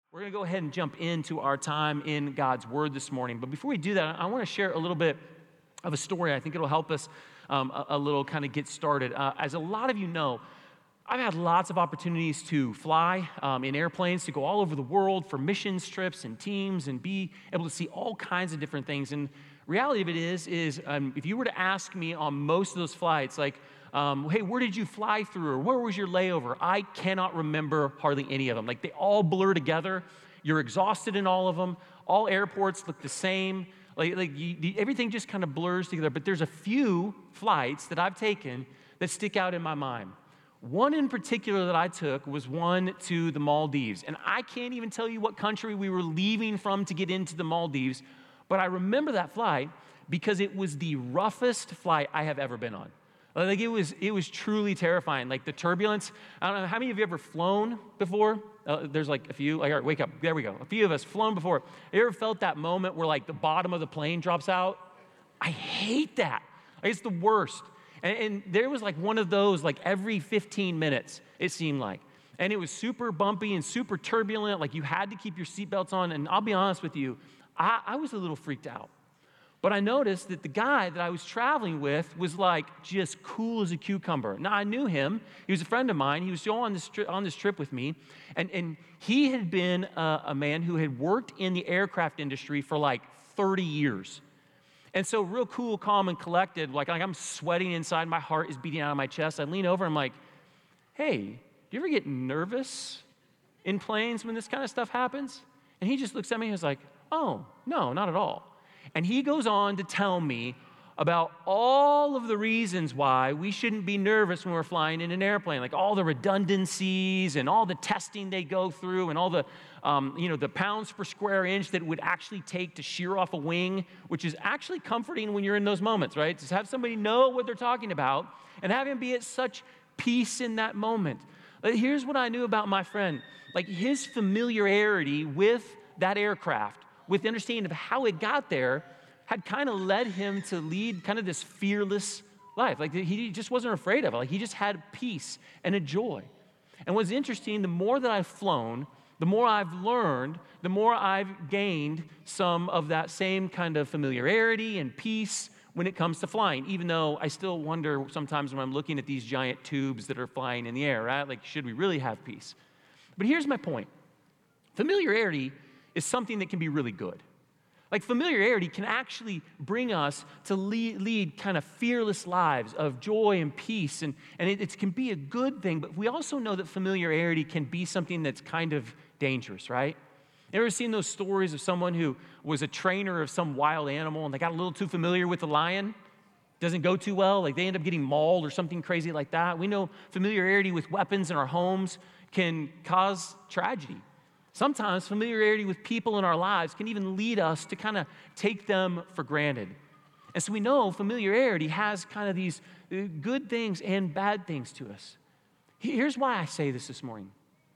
We're going to go ahead and jump into our time in God's Word this morning. But before we do that, I want to share a little bit of a story. I think it'll help us a little kind of get started. As a lot of you know, I've had lots of opportunities to fly in airplanes, to go all over the world for missions trips and teams and be able to see all kinds of different things. And reality of it is if you were to ask me on most of those flights, like, hey, where did you fly through, or where was your layover? I cannot remember hardly any of them. Like, they all blur together. You're exhausted in all of them. All airports look the same. Everything just kind of blurs together. But there's a few flights that I've taken that stick out in my mind. One in particular that I took was one to the Maldives. And I can't even tell you what country we were leaving from to get into the Maldives, but I remember that flight because it was the roughest flight I have ever been on. Like, it was truly terrifying. Like, the turbulence. I don't know, how many of you have ever flown before? There's like a few. All right, wake up. There we go. A few of us flown before. You ever felt that moment where like the bottom of the plane drops out? I hate that. Like, it's the worst. And there was like one of those like every 15 minutes, it seemed like. And it was super bumpy and super turbulent. Like, you had to keep your seatbelts on. And I'll be honest with you, I was a little freaked out. But I noticed that the guy that I was traveling with was like just cool as a cucumber. Now, I knew him. He was a friend of mine. He was still on this trip with me. And he had been a man who had worked in the aircraft industry for like 30 years. And so real cool, calm, and collected, like I'm sweating inside. My heart is beating out of my chest. I lean over. I'm like, hey, do you ever get nervous in planes when this kind of stuff happens? And he just looks at me and is like, oh, no, not at all. And he goes on to tell me about all of the reasons why we shouldn't be nervous when we're flying in an airplane, like all the redundancies and all the testing they go through and all the, the pounds per square inch that it would actually take to shear off a wing, which is actually comforting when you're in those moments, right? Just have somebody know what they're talking about and have him be at such peace in that moment. Here's what I knew about my friend. Like, his familiarity with that aircraft, with the understanding of how it got there, had kind of led him to lead kind of this fearless life. Like, he just wasn't afraid of it. Like, he just had peace and a joy. And what's interesting, the more that I've flown, the more I've learned, the more I've gained some of that same kind of familiarity and peace when it comes to flying, even though I still wonder sometimes when I'm looking at these giant tubes that are flying in the air, right? Like, should we really have peace? But here's my point. Familiarity is something that can be really good. Like, familiarity can actually bring us to lead kind of fearless lives of joy and peace, and it can be a good thing, but we also know that familiarity can be something that's kind of dangerous, right? You ever seen those stories of someone who was a trainer of some wild animal and they got a little too familiar with the lion? Doesn't go too well, like they end up getting mauled or something crazy like that. We know familiarity with weapons in our homes can cause tragedy. Sometimes familiarity with people in our lives can even lead us to kind of take them for granted. And so we know familiarity has kind of these good things and bad things to us. Here's why I say this morning.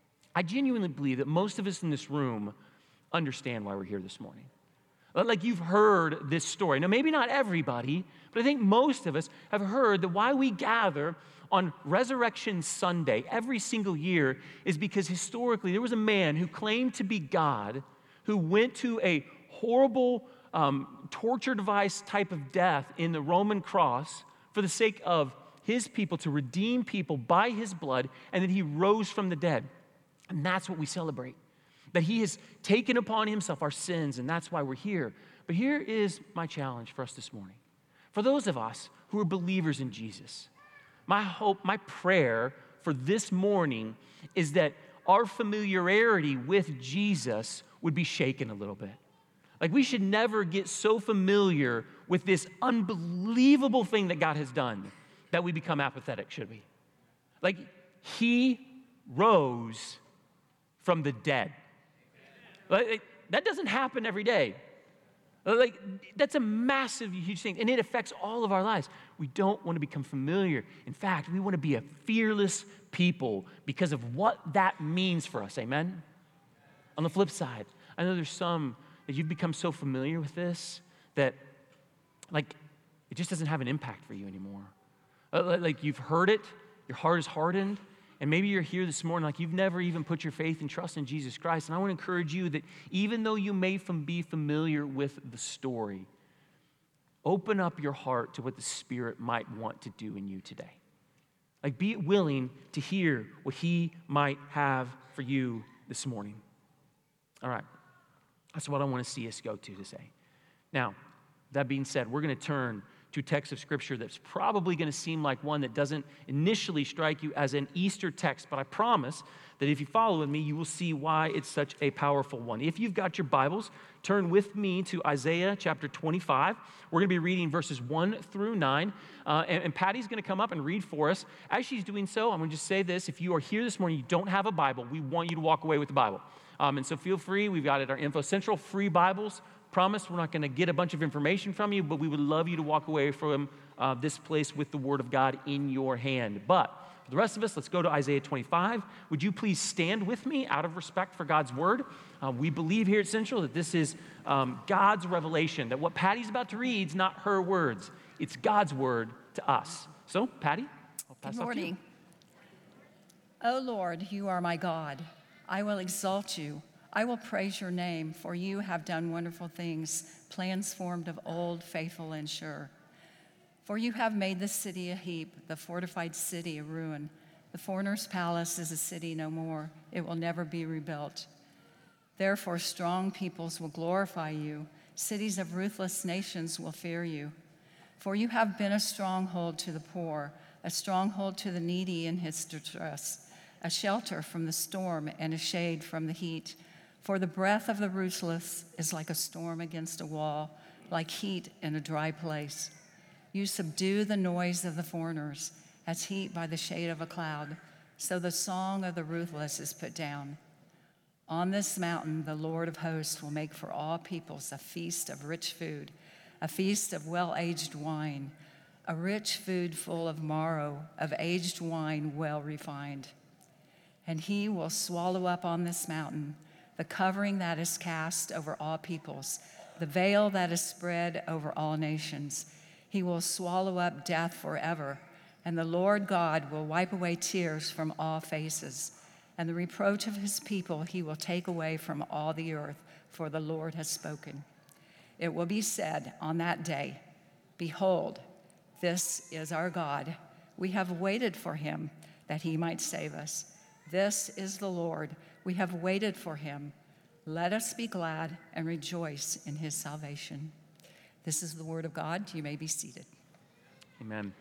I genuinely believe that most of us in this room understand why we're here this morning. Like, you've heard this story. Now, maybe not everybody, but I think most of us have heard that why we gather on Resurrection Sunday every single year is because historically there was a man who claimed to be God who went to a horrible torture device type of death in the Roman cross for the sake of his people, to redeem people by his blood, and then he rose from the dead. And that's what we celebrate. That he has taken upon himself our sins, and that's why we're here. But here is my challenge for us this morning. For those of us who are believers in Jesus, my hope, my prayer for this morning is that our familiarity with Jesus would be shaken a little bit. Like, we should never get so familiar with this unbelievable thing that God has done that we become apathetic, should we? Like, he rose from the dead. Like, that doesn't happen every day. Like, that's a massive, huge thing, and it affects all of our lives. We don't want to become familiar. In fact, we want to be a fearless people because of what that means for us, amen? On the flip side, I know there's some that you've become so familiar with this that, like, it just doesn't have an impact for you anymore. Like, you've heard it, your heart is hardened, And maybe you're here this morning like you've never even put your faith and trust in Jesus Christ. And I want to encourage you that even though you may be familiar with the story, open up your heart to what the Spirit might want to do in you today. Like, be willing to hear what He might have for you this morning. All right. That's what I want to see us go to today. Now, that being said, we're going to turn to a text of Scripture that's probably going to seem like one that doesn't initially strike you as an Easter text, but I promise that if you follow with me, you will see why it's such a powerful one. If you've got your Bibles, turn with me to Isaiah chapter 25. We're going to be reading verses 1 through 9, and Patty's going to come up and read for us. As she's doing so, I'm going to just say this. If you are here this morning, you don't have a Bible, we want you to walk away with the Bible. And so feel free. We've got at our Info Central free Bibles. Promise we're not going to get a bunch of information from you, but we would love you to walk away from this place with the Word of God in your hand. But for the rest of us, let's go to Isaiah 25. Would you please stand with me out of respect for God's Word? We believe here at Central that this is God's revelation, that what Patty's about to read is not her words. It's God's Word to us. So, Patty, I'll pass Good off to you. morning. O Lord, you are my God. I will exalt you. I will praise your name, for you have done wonderful things, plans formed of old, faithful and sure. For you have made the city a heap, the fortified city a ruin. The foreigner's palace is a city no more. It will never be rebuilt. Therefore, strong peoples will glorify you. Cities of ruthless nations will fear you. For you have been a stronghold to the poor, a stronghold to the needy in his distress, a shelter from the storm and a shade from the heat. For the breath of the ruthless is like a storm against a wall, like heat in a dry place. You subdue the noise of the foreigners as heat by the shade of a cloud, so the song of the ruthless is put down. On this mountain, the Lord of hosts will make for all peoples a feast of rich food, a feast of well-aged wine, a rich food full of marrow, of aged wine well refined. And he will swallow up on this mountain the covering that is cast over all peoples, the veil that is spread over all nations. He will swallow up death forever, and the Lord God will wipe away tears from all faces, and the reproach of his people he will take away from all the earth, for the Lord has spoken. It will be said on that day, behold, this is our God. We have waited for him that he might save us. This is the Lord. We have waited for him. Let us be glad and rejoice in his salvation. This is the word of God. You may be seated. Amen.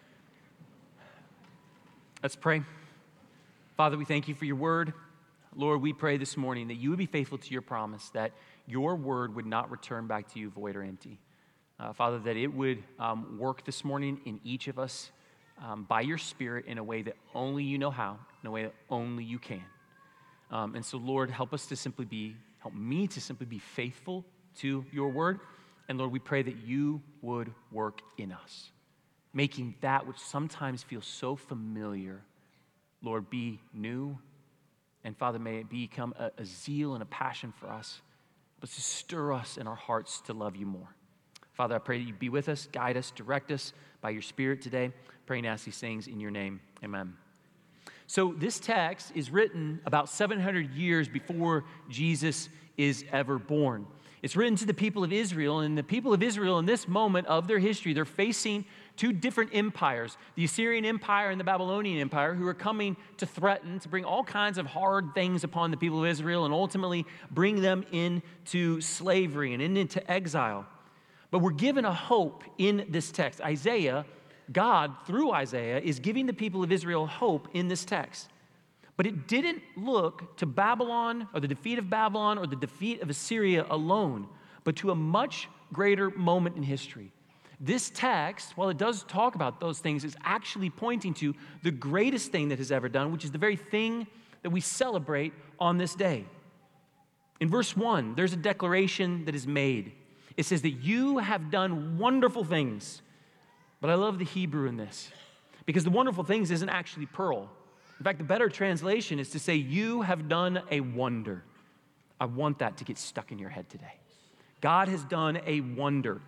Let's pray. Father, we thank you for your word. Lord, we pray this morning that you would be faithful to your promise, that your word would not return back to you void or empty. Father, that it would work this morning in each of us by your Spirit in a way that only you know how, in a way that only you can. And so, Lord, help me to simply be faithful to your word. And Lord, we pray that you would work in us, making that which sometimes feels so familiar, Lord, be new. And Father, may it become a zeal and a passion for us, but to stir us in our hearts to love you more. Father, I pray that you be with us, guide us, direct us by your Spirit today. Praying and ask these things in your name. Amen. So this text is written about 700 years before Jesus is ever born. It's written to the people of Israel, and the people of Israel in this moment of their history, they're facing two different empires, the Assyrian Empire and the Babylonian Empire, who are coming to threaten, to bring all kinds of hard things upon the people of Israel and ultimately bring them into slavery and into exile. But we're given a hope in this text. God, through Isaiah, is giving the people of Israel hope in this text. But it didn't look to Babylon or the defeat of Babylon or the defeat of Assyria alone, but to a much greater moment in history. This text, while it does talk about those things, is actually pointing to the greatest thing that has ever done, which is the very thing that we celebrate on this day. In verse 1, there's a declaration that is made. It says that you have done wonderful things. But I love the Hebrew in this, because the wonderful things isn't actually pearl. In fact, the better translation is to say, you have done a wonder. I want that to get stuck in your head today. God has done a wonder.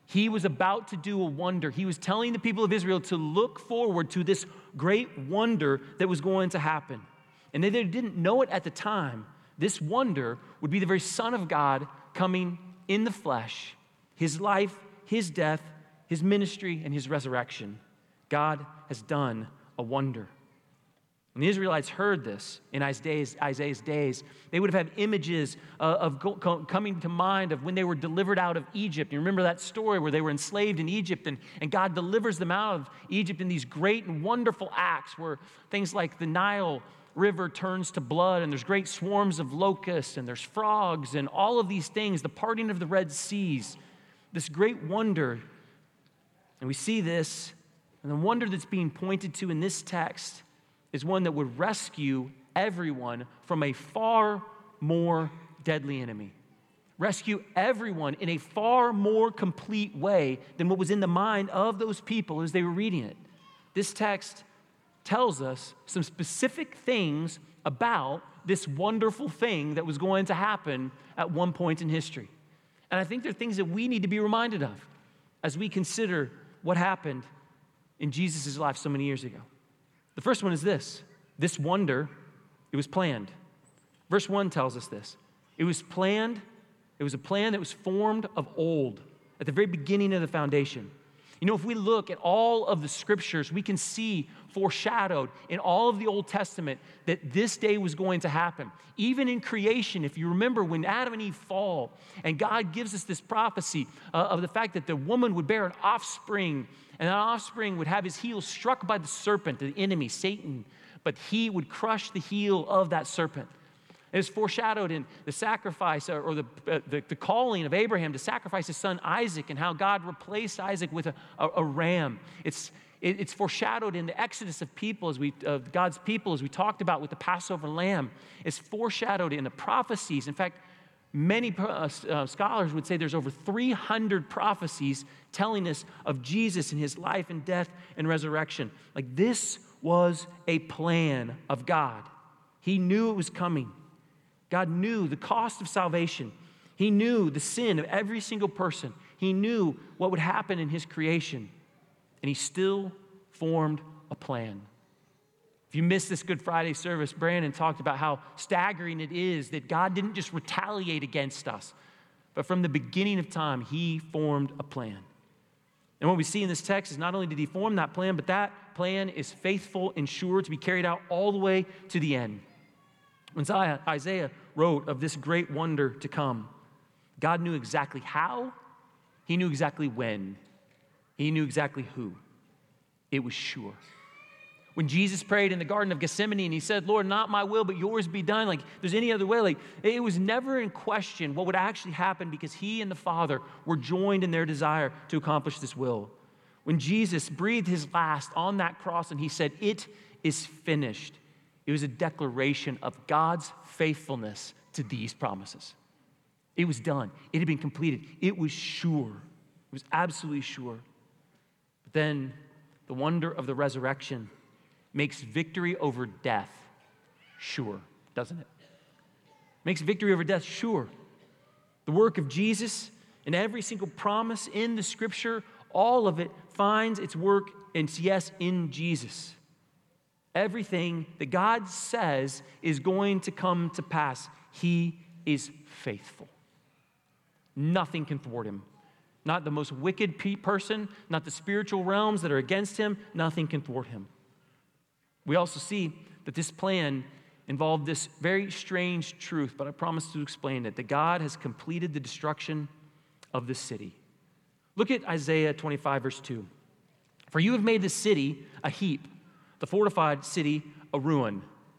He was about to do a wonder. He was telling the people of Israel to look forward to this great wonder that was going to happen. And they didn't know it at the time. This wonder would be the very Son of God coming in the flesh, his life, his death, his ministry, and his resurrection. God has done a wonder. When the Israelites heard this in Isaiah's days, they would have had images coming to mind of when they were delivered out of Egypt. You remember that story where they were enslaved in Egypt and God delivers them out of Egypt in these great and wonderful acts where things like the Nile River turns to blood and there's great swarms of locusts and there's frogs and all of these things, the parting of the Red Seas, this great wonder. And we see this, and the wonder that's being pointed to in this text is one that would rescue everyone from a far more deadly enemy. Rescue everyone in a far more complete way than what was in the mind of those people as they were reading it. This text tells us some specific things about this wonderful thing that was going to happen at one point in history. And I think they're things that we need to be reminded of as we consider what happened in Jesus' life so many years ago. The first one is this wonder, it was planned. Verse 1 tells us this. It was planned, it was a plan that was formed of old, at the very beginning of the foundation. You know, if we look at all of the scriptures, we can see foreshadowed in all of the Old Testament that this day was going to happen. Even in creation, if you remember when Adam and Eve fall, and God gives us this prophecy of the fact that the woman would bear an offspring, and that offspring would have his heel struck by the serpent, the enemy, Satan, but he would crush the heel of that serpent. It is foreshadowed in the sacrifice or the calling of Abraham to sacrifice his son Isaac and how God replaced Isaac with a ram. It's foreshadowed in the exodus of God's people as we talked about with the Passover lamb. It's foreshadowed in the prophecies. In fact, many scholars would say there's over 300 prophecies telling us of Jesus and his life and death and resurrection. Like this was a plan of God. He knew it was coming. God knew the cost of salvation. He knew the sin of every single person. He knew what would happen in his creation. And he still formed a plan. If you missed this Good Friday service, Brandon talked about how staggering it is that God didn't just retaliate against us, but from the beginning of time, he formed a plan. And what we see in this text is not only did he form that plan, but that plan is faithful and sure to be carried out all the way to the end. When Isaiah wrote of this great wonder to come, God knew exactly how, he knew exactly when, he knew exactly who. It was sure. When Jesus prayed in the Garden of Gethsemane and he said, Lord, not my will, but yours be done, like there's any other way, like it was never in question what would actually happen because he and the Father were joined in their desire to accomplish this will. When Jesus breathed his last on that cross and he said, it is finished, it was a declaration of God's faithfulness to these promises. It was done. It had been completed. It was sure. It was absolutely sure. But then the wonder of the resurrection makes victory over death sure, doesn't it? Makes victory over death sure. The work of Jesus and every single promise in the scripture, all of it finds its work and yes in Jesus. Everything that God says is going to come to pass. He is faithful. Nothing can thwart him. Not the most wicked person, not the spiritual realms that are against him. Nothing can thwart him. We also see that this plan involved this very strange truth, but I promise to explain it, that God has completed the destruction of this city. Look at Isaiah 25, verse 2. For you have made the city a heap, the fortified city a ruin.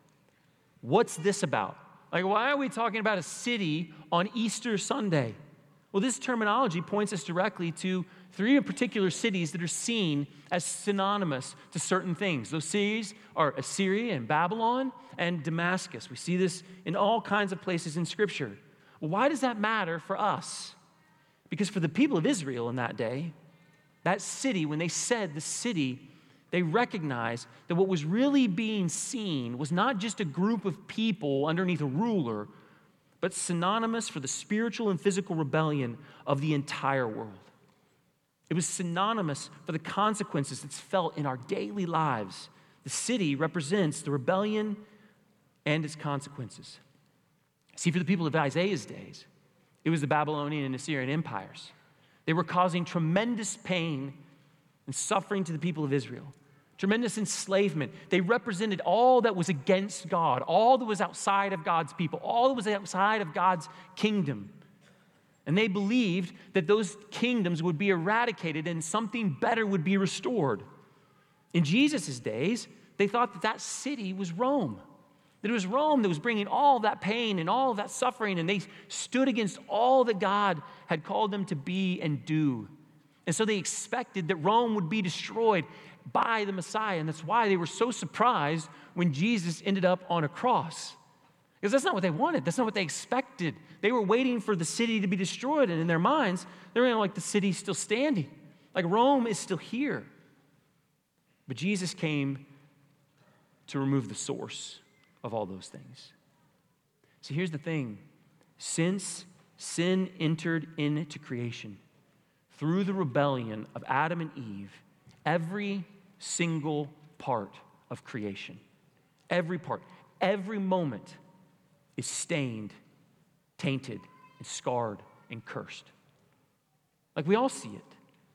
What's this about? Like, why are we talking about a city on Easter Sunday? Well, this terminology points us directly to three particular cities that are seen as synonymous to certain things. Those cities are Assyria and Babylon and Damascus. We see this in all kinds of places in Scripture. Well, why does that matter for us? Because for the people of Israel in that day, that city, when they said the city, they recognized that what was really being seen was not just a group of people underneath a ruler, but synonymous for the spiritual and physical rebellion of the entire world. It was synonymous for the consequences that's felt in our daily lives. The city represents the rebellion and its consequences. See, for the people of Isaiah's days, it was the Babylonian and Assyrian empires. They were causing tremendous pain and suffering to the people of Israel, tremendous enslavement. They represented all that was against God, all that was outside of God's people, all that was outside of God's kingdom. And they believed that those kingdoms would be eradicated and something better would be restored. In Jesus' days, they thought that that city was Rome, that it was Rome that was bringing all that pain and all of that suffering, and they stood against all that God had called them to be and do. And so they expected that Rome would be destroyed by the Messiah, and that's why they were so surprised when Jesus ended up on a cross. Because that's not what they wanted. That's not what they expected. They were waiting for the city to be destroyed, and in their minds, they were like the city's still standing, like Rome is still here. But Jesus came to remove the source of all those things. So here's the thing. Since sin entered into creation, through the rebellion of Adam and Eve, every single part of creation, every part, every moment is stained, tainted, and scarred, and cursed. Like we all see it.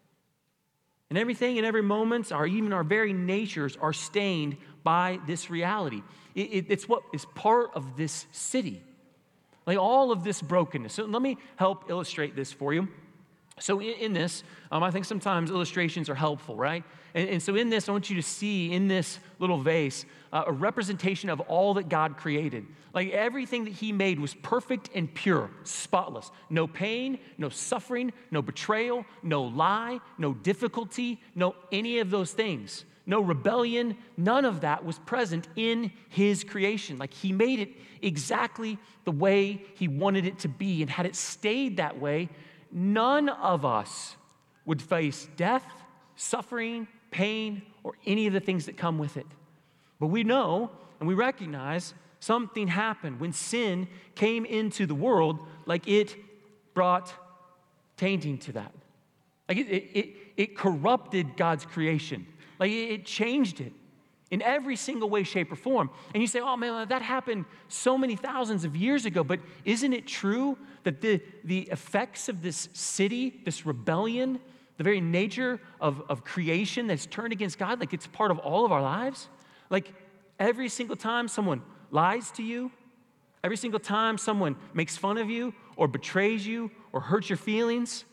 And everything and every moment, even our very natures are stained by this reality. It's what is part of this city. Like all of this brokenness. So let me help illustrate this for you. So in this, I think sometimes illustrations are helpful, right? And so in this, I want you to see in this little vase a representation of all that God created. Like everything that he made was perfect and pure, spotless. No pain, no suffering, no betrayal, no lie, no difficulty, no any of those things. No rebellion, none of that was present in his creation. Like he made it exactly the way he wanted it to be. And had it stayed that way, none of us would face death, suffering, pain, or any of the things that come with it. But we know and we recognize something happened when sin came into the world, like it brought tainting to that. Like it corrupted God's creation. Like it changed it in every single way, shape, or form. And you say, oh man, that happened so many thousands of years ago, but isn't it true that the effects of this city, this rebellion, the very nature of creation that's turned against God, like it's part of all of our lives? Like every single time someone lies to you, every single time someone makes fun of you or betrays you or hurts your feelings,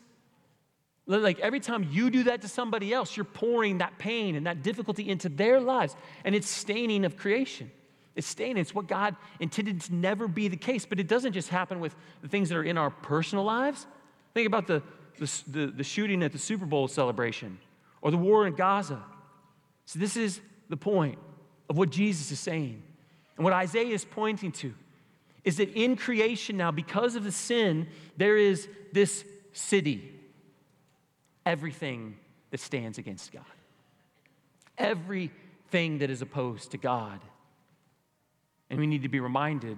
like every time you do that to somebody else, you're pouring that pain and that difficulty into their lives, and it's staining of creation. It's staining. It's what God intended to never be the case, but it doesn't just happen with the things that are in our personal lives. Think about the shooting at the Super Bowl celebration or the war in Gaza. So this is the point of what Jesus is saying. And what Isaiah is pointing to is that in creation now, because of the sin, there is this city. Everything that stands against God. Everything that is opposed to God. And we need to be reminded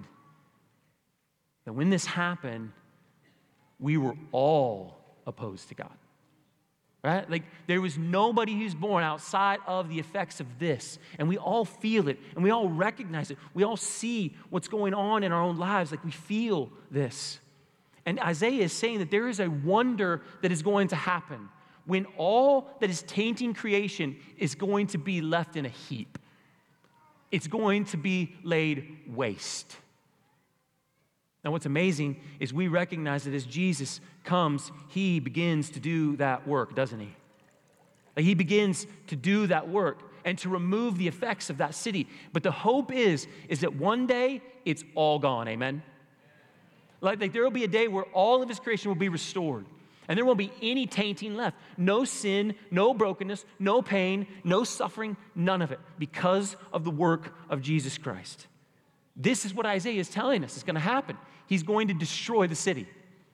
that when this happened, we were all opposed to God. Right? Like there was nobody who's born outside of the effects of this. And we all feel it and we all recognize it. We all see what's going on in our own lives. Like we feel this. And Isaiah is saying that there is a wonder that is going to happen when all that is tainting creation is going to be left in a heap. It's going to be laid waste. Now, what's amazing is we recognize that as Jesus comes, he begins to do that work, doesn't he? Like he begins to do that work and to remove the effects of that city. But the hope is that one day it's all gone, amen? Like there will be a day where all of his creation will be restored. And there won't be any tainting left. No sin, no brokenness, no pain, no suffering, none of it, because of the work of Jesus Christ. This is what Isaiah is telling us is going to happen. He's going to destroy the city.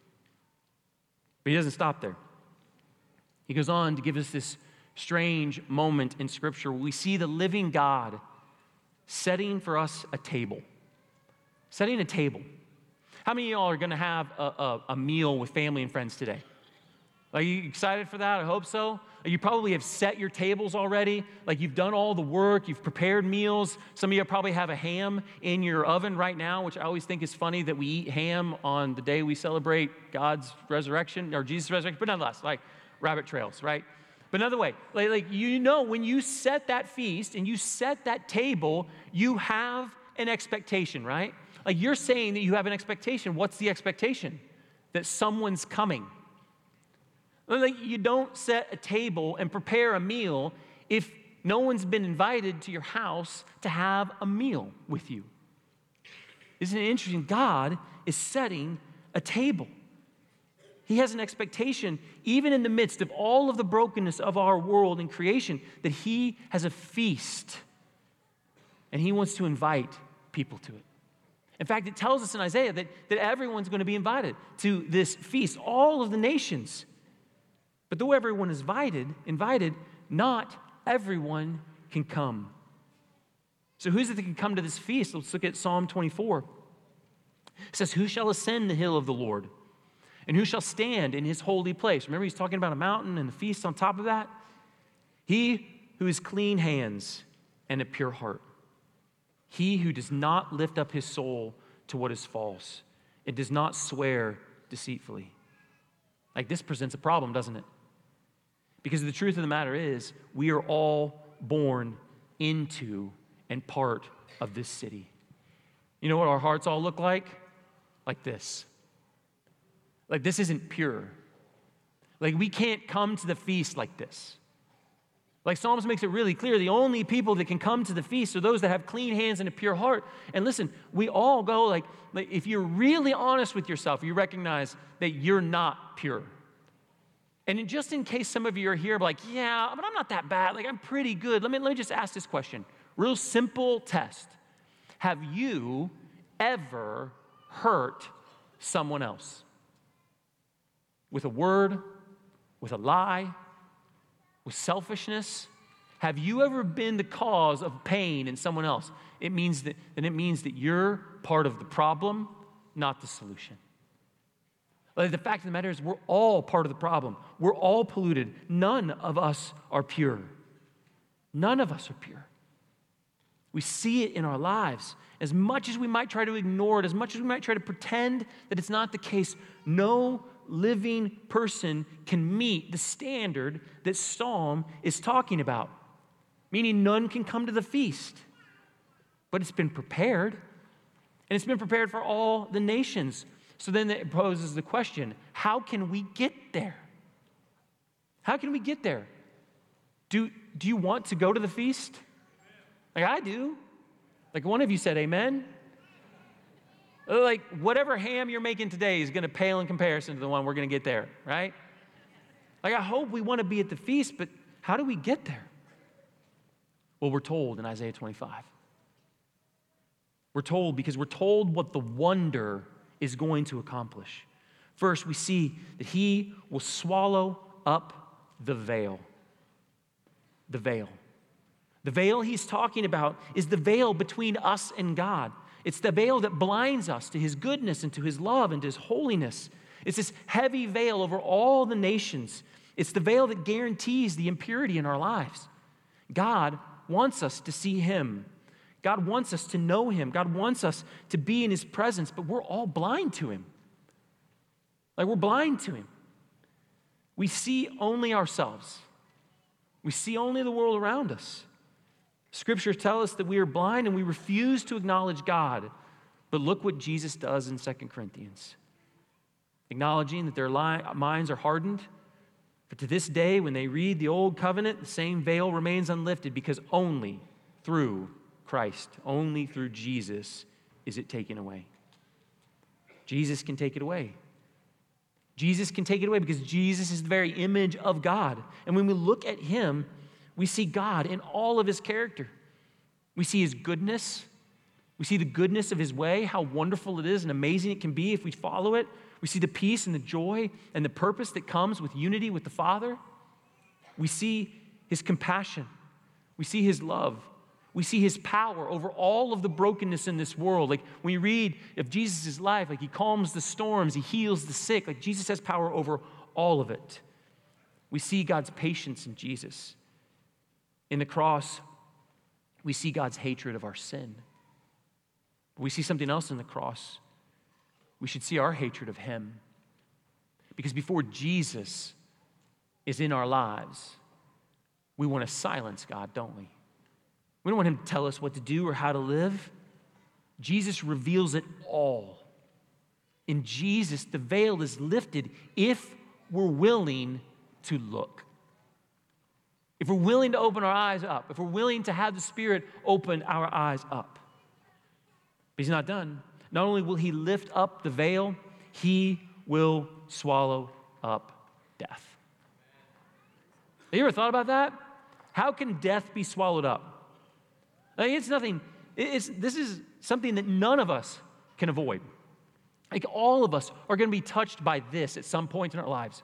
But he doesn't stop there. He goes on to give us this strange moment in Scripture where we see the living God setting for us a table. Setting a table. How many of y'all are going to have a meal with family and friends today? Are you excited for that? I hope so. You probably have set your tables already. Like you've done all the work. You've prepared meals. Some of you probably have a ham in your oven right now, which I always think is funny that we eat ham on the day we celebrate God's resurrection or Jesus' resurrection. But nonetheless, like rabbit trails, right? But another way, when you set that feast and you set that table, you have an expectation, right? Like you're saying that you have an expectation. What's the expectation? That someone's coming. Like you don't set a table and prepare a meal if no one's been invited to your house to have a meal with you. Isn't it interesting? God is setting a table. He has an expectation, even in the midst of all of the brokenness of our world and creation, that he has a feast. And he wants to invite people to it. In fact, it tells us in Isaiah that everyone's going to be invited to this feast, all of the nations. But though everyone is invited, not everyone can come. So who's it that can come to this feast? Let's look at Psalm 24. It says, who shall ascend the hill of the Lord? And who shall stand in his holy place? Remember, he's talking about a mountain and the feast on top of that. He who has clean hands and a pure heart. He who does not lift up his soul to what is false. It does not swear deceitfully. Like this presents a problem, doesn't it? Because the truth of the matter is, we are all born into and part of this city. You know what our hearts all look like? Like this. Like this isn't pure. Like we can't come to the feast like this. Like Psalms makes it really clear, the only people that can come to the feast are those that have clean hands and a pure heart. And listen, we all go like if you're really honest with yourself, you recognize that you're not pure. And just in case some of you are here like, yeah, but I'm not that bad. Like I'm pretty good. Let me just ask this question. Real simple test. Have you ever hurt someone else? With a word, with a lie, with selfishness? Have you ever been the cause of pain in someone else? It means that you're part of the problem, not the solution. Like the fact of the matter is we're all part of the problem. We're all polluted. None of us are pure. None of us are pure. We see it in our lives. As much as we might try to ignore it, as much as we might try to pretend that it's not the case, no living person can meet the standard that Psalm is talking about. Meaning none can come to the feast. But it's been prepared. And it's been prepared for all the nations. So then it poses the question, how can we get there? How can we get there? Do you want to go to the feast? Like I do. Like one of you said amen. Like whatever ham you're making today is going to pale in comparison to the one we're going to get there, right? Like I hope we want to be at the feast, but how do we get there? Well, we're told in Isaiah 25. We're told because we're told what the wonder is going to accomplish. First, we see that he will swallow up the veil. The veil. The veil he's talking about is the veil between us and God. It's the veil that blinds us to his goodness and to his love and to his holiness. It's this heavy veil over all the nations. It's the veil that guarantees the impurity in our lives. God wants us to see him. God wants us to know him. God wants us to be in his presence, but we're all blind to him. Like we're blind to him. We see only ourselves. We see only the world around us. Scriptures tell us that we are blind and we refuse to acknowledge God. But look what Jesus does in 2 Corinthians. Acknowledging that their minds are hardened. But to this day, when they read the old covenant, the same veil remains unlifted because only through Christ, only through Jesus is it taken away. Jesus can take it away. Jesus can take it away because Jesus is the very image of God. And when we look at him, we see God in all of his character. We see his goodness. We see the goodness of his way, how wonderful it is and amazing it can be if we follow it. We see the peace and the joy and the purpose that comes with unity with the Father. We see his compassion. We see his love. We see his power over all of the brokenness in this world. Like when you read of Jesus' life, like he calms the storms, he heals the sick. Like Jesus has power over all of it. We see God's patience in Jesus. In the cross, we see God's hatred of our sin. We see something else in the cross. We should see our hatred of him. Because before Jesus is in our lives, we want to silence God, don't we? We don't want him to tell us what to do or how to live. Jesus reveals it all. In Jesus, the veil is lifted if we're willing to look. If we're willing to open our eyes up, if we're willing to have the Spirit open our eyes up. But he's not done. Not only will he lift up the veil, he will swallow up death. Have you ever thought about that? How can death be swallowed up? It's nothing. This is something that none of us can avoid. Like all of us are going to be touched by this at some point in our lives.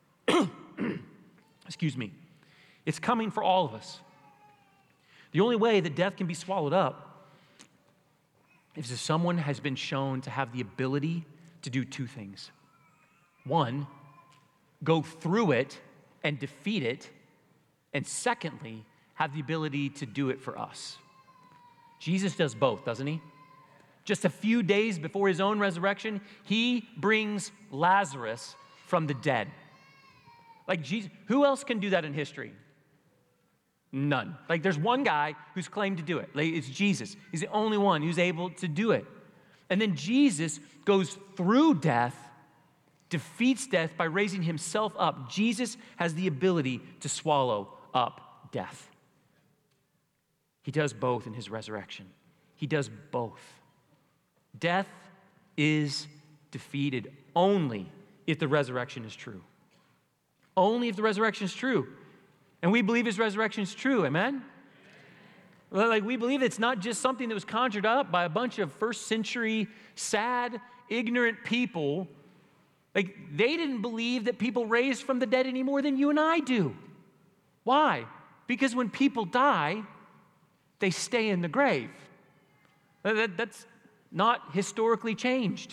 Excuse me. It's coming for all of us. The only way that death can be swallowed up is if someone has been shown to have the ability to do two things. One, go through it and defeat it. And secondly, have the ability to do it for us. Jesus does both, doesn't he? Just a few days before his own resurrection, he brings Lazarus from the dead. Like Jesus, who else can do that in history? None. Like there's one guy who's claimed to do it. Like it's Jesus. He's the only one who's able to do it. And then Jesus goes through death, defeats death by raising himself up. Jesus has the ability to swallow up death. He does both in his resurrection. He does both. Death is defeated only if the resurrection is true. Only if the resurrection is true. And we believe his resurrection is true, amen? Like we believe it's not just something that was conjured up by a bunch of first century sad, ignorant people. Like they didn't believe that people raised from the dead any more than you and I do. Why? Because when people die, they stay in the grave. That's not historically changed.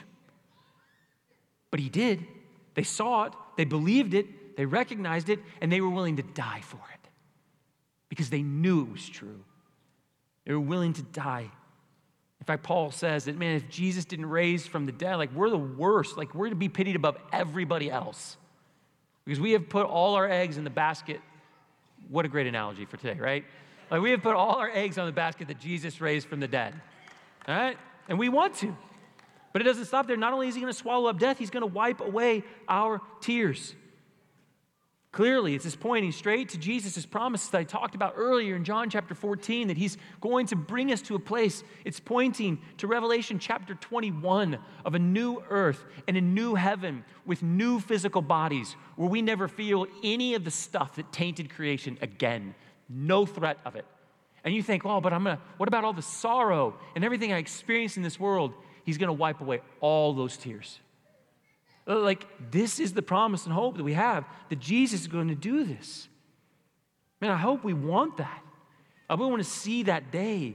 But he did. They saw it, they believed it, they recognized it, and they were willing to die for it because they knew it was true. They were willing to die. In fact, Paul says that, man, if Jesus didn't raise from the dead, like we're the worst. Like we're to be pitied above everybody else because we have put all our eggs in the basket. What a great analogy for today, right? Like we have put all our eggs on the basket that Jesus raised from the dead, all right? And we want to. But it doesn't stop there. Not only is he going to swallow up death, he's going to wipe away our tears. Clearly, it's just pointing straight to Jesus' promises that I talked about earlier in John chapter 14, that he's going to bring us to a place. It's pointing to Revelation chapter 21 of a new earth and a new heaven with new physical bodies where we never feel any of the stuff that tainted creation again. No threat of it. And you think, oh, but what about all the sorrow and everything I experienced in this world? He's going to wipe away all those tears. Like, this is the promise and hope that we have, that Jesus is going to do this. Man, I hope we want that. I hope we want to see that day.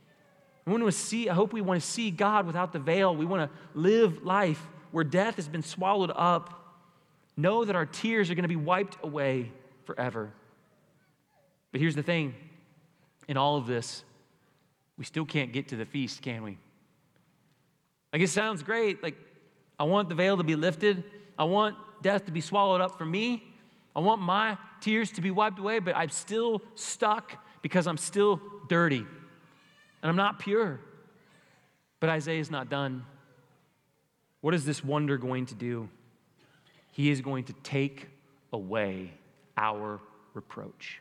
I hope we want to see God without the veil. We want to live life where death has been swallowed up. Know that our tears are going to be wiped away forever. But here's the thing. In all of this, we still can't get to the feast, can we? Like, it sounds great. Like, I want the veil to be lifted. I want death to be swallowed up for me. I want my tears to be wiped away, but I'm still stuck because I'm still dirty and I'm not pure. But Isaiah's not done. What is this wonder going to do? He is going to take away our reproach.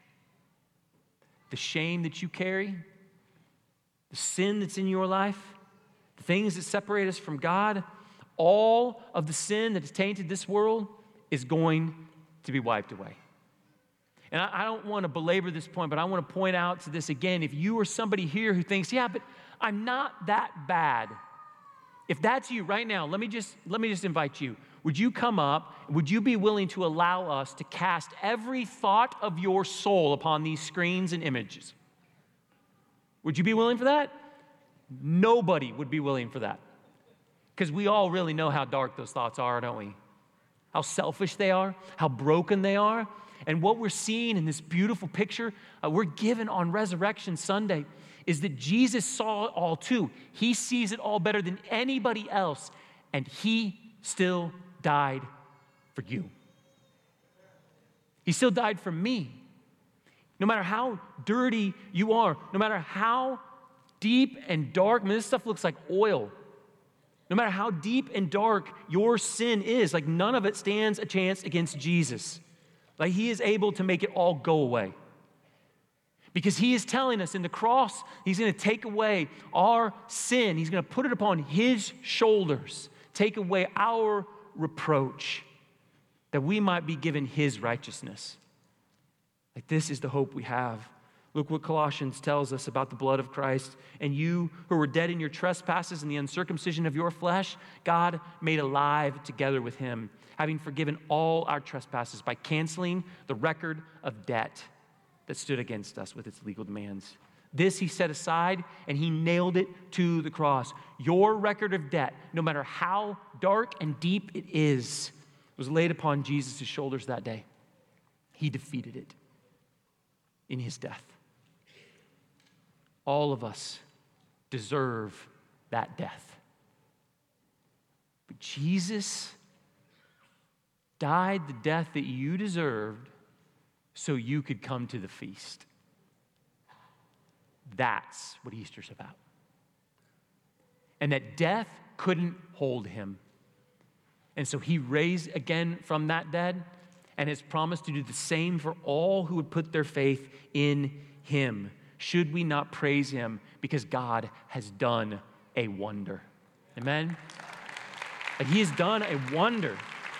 The shame that you carry, the sin that's in your life, the things that separate us from God, all of the sin that has tainted this world is going to be wiped away. And I don't want to belabor this point, but I want to point out to this again. If you are somebody here who thinks, yeah, but I'm not that bad. If that's you right now, let me just invite you. Would you come up? Would you be willing to allow us to cast every thought of your soul upon these screens and images? Would you be willing for that? Nobody would be willing for that. Because we all really know how dark those thoughts are, don't we? How selfish they are, how broken they are. And what we're seeing in this beautiful picture we're given on Resurrection Sunday is that Jesus saw it all too. He sees it all better than anybody else, and he still died for you. He still died for me. No matter how dirty you are, no matter how deep and dark, I mean, this stuff looks like oil. No matter how deep and dark your sin is, like none of it stands a chance against Jesus. Like he is able to make it all go away. Because he is telling us in the cross, he's going to take away our sin. He's going to put it upon his shoulders, take away our reproach, that we might be given his righteousness. Like this is the hope we have. Look what Colossians tells us about the blood of Christ. And you who were dead in your trespasses and the uncircumcision of your flesh, God made alive together with him, having forgiven all our trespasses by canceling the record of debt that stood against us with its legal demands. This he set aside and he nailed it to the cross. Your record of debt, no matter how dark and deep it is, was laid upon Jesus' shoulders that day. He defeated it in his death. All of us deserve that death. But Jesus died the death that you deserved so you could come to the feast. That's what Easter's about. And that death couldn't hold him. And so he raised again from that dead and has promised to do the same for all who would put their faith in him. Should we not praise him because God has done a wonder? Amen? And he has done a wonder.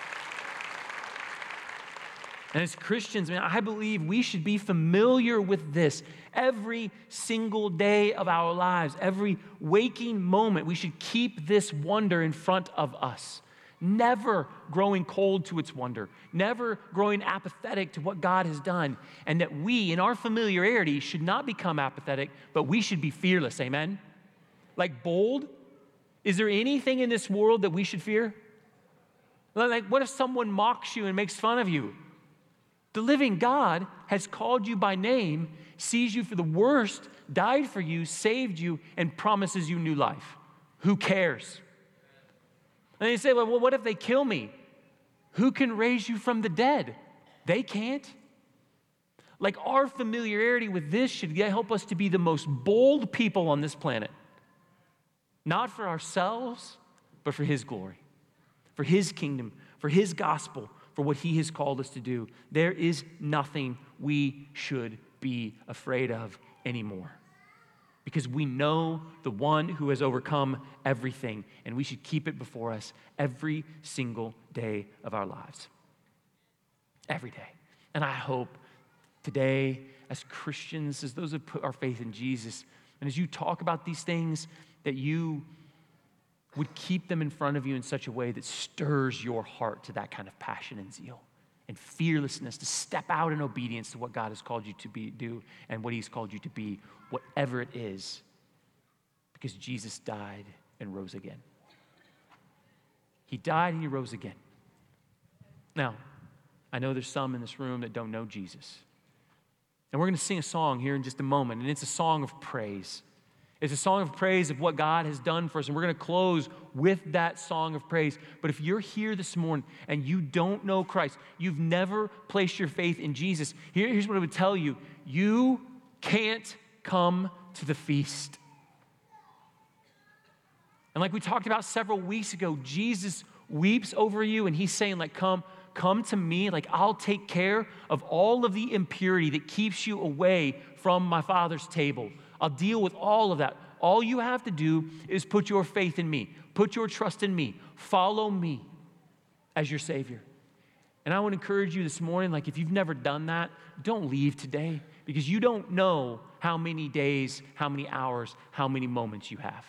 And as Christians, man, I believe we should be familiar with this every single day of our lives, every waking moment. We should keep this wonder in front of us, never growing cold to its wonder, never growing apathetic to what God has done, and that we, in our familiarity, should not become apathetic, but we should be fearless, amen? Like bold? Is there anything in this world that we should fear? Like, what if someone mocks you and makes fun of you? The living God has called you by name, sees you for the worst, died for you, saved you, and promises you new life. Who cares? And they say, well, what if they kill me? Who can raise you from the dead? They can't. Like our familiarity with this should help us to be the most bold people on this planet. Not for ourselves, but for his glory, for his kingdom, for his gospel, for what he has called us to do. There is nothing we should be afraid of anymore. Because we know the one who has overcome everything, and we should keep it before us every single day of our lives. Every day. And I hope today, as Christians, as those who put our faith in Jesus, and as you talk about these things, that you would keep them in front of you in such a way that stirs your heart to that kind of passion and zeal and fearlessness to step out in obedience to what God has called you to do and what he's called you to be, whatever it is, because Jesus died and rose again. He died and he rose again. Now, I know there's some in this room that don't know Jesus. And we're going to sing a song here in just a moment, and it's a song of praise. It's a song of praise of what God has done for us, and we're going to close with that song of praise. But if you're here this morning and you don't know Christ, you've never placed your faith in Jesus, here's what I would tell you. You can't come to the feast. And like we talked about several weeks ago, Jesus weeps over you, and he's saying, like, come to me, like I'll take care of all of the impurity that keeps you away from my Father's table. I'll deal with all of that. All you have to do is put your faith in me. Put your trust in me. Follow me as your Savior. And I would encourage you this morning, like if you've never done that, don't leave today because you don't know how many days, how many hours, how many moments you have.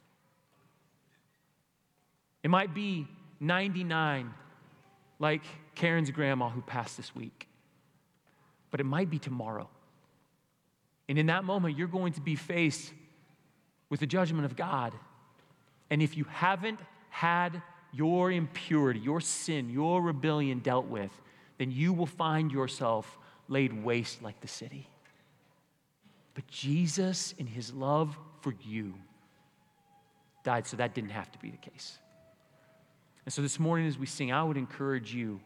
It might be 99, like Karen's grandma who passed this week. But it might be tomorrow. And in that moment, you're going to be faced with the judgment of God. And if you haven't had your impurity, your sin, your rebellion dealt with, then you will find yourself laid waste like the city. But Jesus, in his love for you, died so that didn't have to be the case. And so this morning as we sing, I would encourage you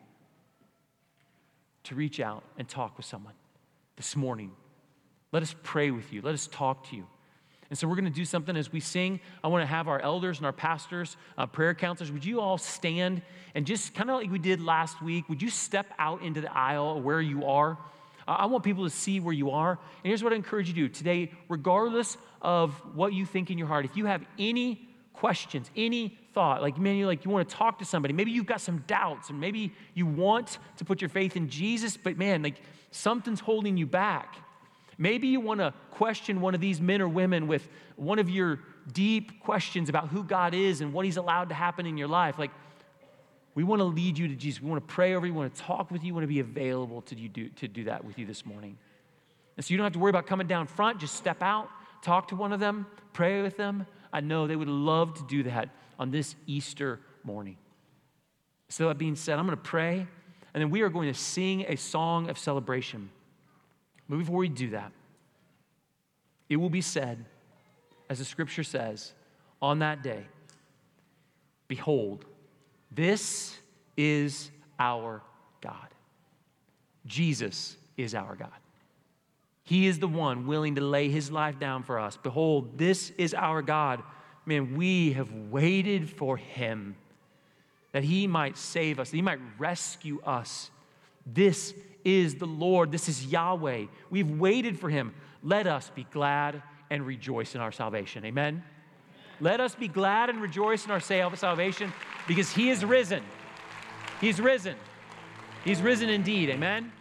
to reach out and talk with someone this morning. Let us pray with you. Let us talk to you. And so we're going to do something as we sing. I want to have our elders and our pastors, prayer counselors, would you all stand and just kind of like we did last week, would you step out into the aisle where you are? I want people to see where you are. And here's what I encourage you to do today, regardless of what you think in your heart, if you have any questions, any thought, like maybe you want to talk to somebody, maybe you've got some doubts, and maybe you want to put your faith in Jesus, but man, like something's holding you back. Maybe you want to question one of these men or women with one of your deep questions about who God is and what he's allowed to happen in your life. Like, we want to lead you to Jesus. We want to pray over you. We want to talk with you. We want to be available to do that with you this morning. And so you don't have to worry about coming down front. Just step out, talk to one of them, pray with them. I know they would love to do that on this Easter morning. So that being said, I'm going to pray, and then we are going to sing a song of celebration. But before we do that, it will be said, as the scripture says, on that day, behold, this is our God. Jesus is our God. He is the one willing to lay his life down for us. Behold, this is our God. Man, we have waited for him that he might save us, that he might rescue us. This is the Lord. This is Yahweh. We've waited for him. Let us be glad and rejoice in our salvation. Amen? Let us be glad and rejoice in our salvation because he is risen. He's risen. He's risen indeed. Amen?